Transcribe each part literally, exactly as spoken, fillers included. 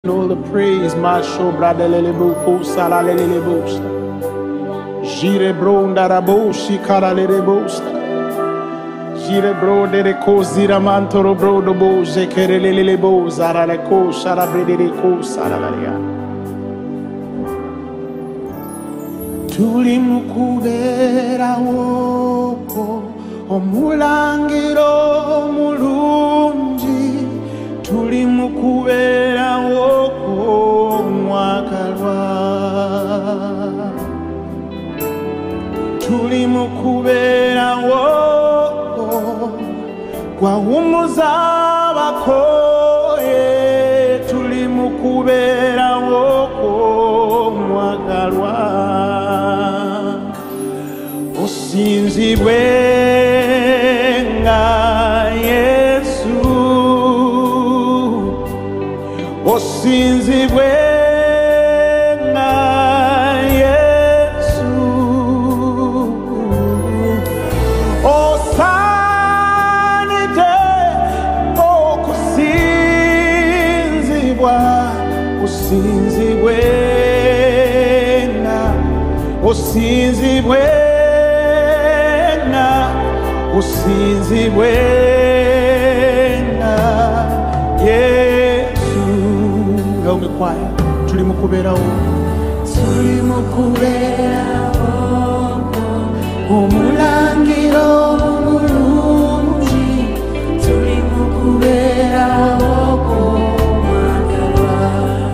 All the praise, my show, brother Lelebu, Sala Lelebus, Gire Bronda Raboshi, Kara Lelebus, Gire Bro de Cosira Mantoro Brodo Boze, Kerelebo, Zara Leco, Sara Bredico, Sara Laria. Tulimukubera woko, omulangiro mulungi, tulimukubera woko mwakalwa, tulimukubera woko gwawumuza bakoye, tulimukubera woko mwakalwa. Osinzibwe nga Yesu, osinzibwe nga Yesu, osanite okusinzibwa, osinzibwe nga, osinzibwe usinzibwe nga Yesu. Help me choir. Tulimukubera wo, tulimukubera wo, omulangiro mulungi, tulimukubera wo mwagalwa,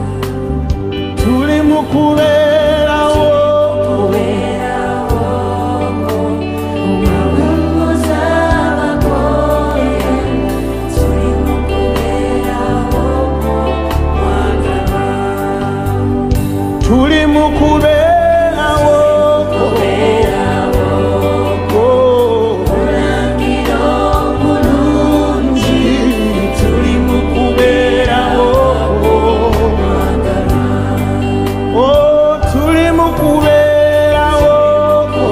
tulimukubera wo. Tulimukubera woko, omulangiro mulungi, tulimukubera woko, oh, tulimukubera woko,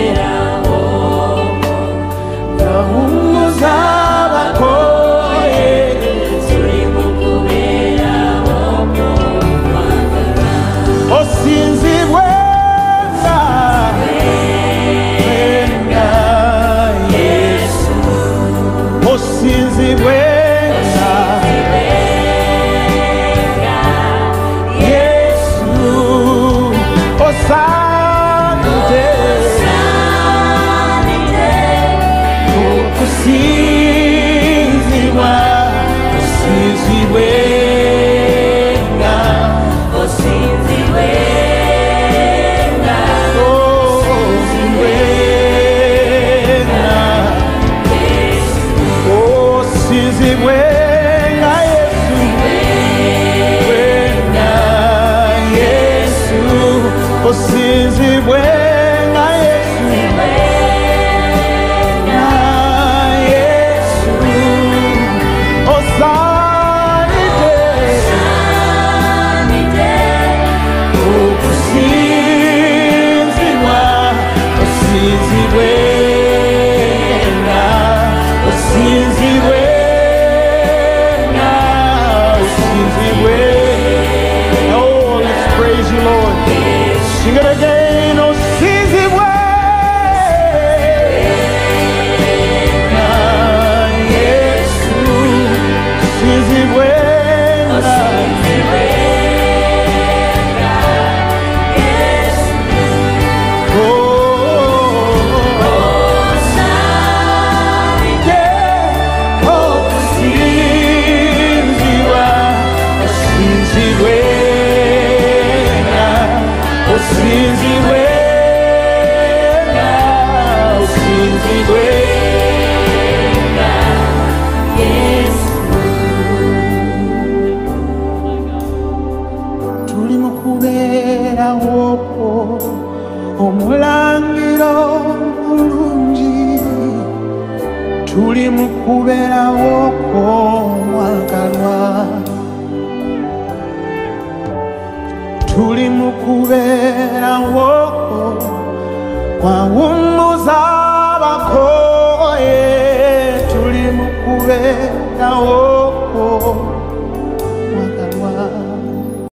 gahumuza bakoye, tulimukubera woko. Osinzibwe nga Yesu, osinzibwe nga Yesu, osanite okusinzibwa, osinzibwe nga, osinzibwe nga, osinzibwe nga Yesu, osinzibwe nga Yesu, nga Yesu, osinzibwe nga Yesu, nga Yesu, osanite okusinzibwa, osinzibwe nga, osinzibwe nga, osinzibwe. Oh, let's praise you, Lord. Sing it again. Osinzibwe nga Yesu, osinzibwe nga, osinzibwe nga, osinzibwe nga Yesu. Tulimukubera woko, omulangiro mulungi, tulimukubera woko mwagalwa, tulimukubera woko wawumuza bakoye, tulimukubera woko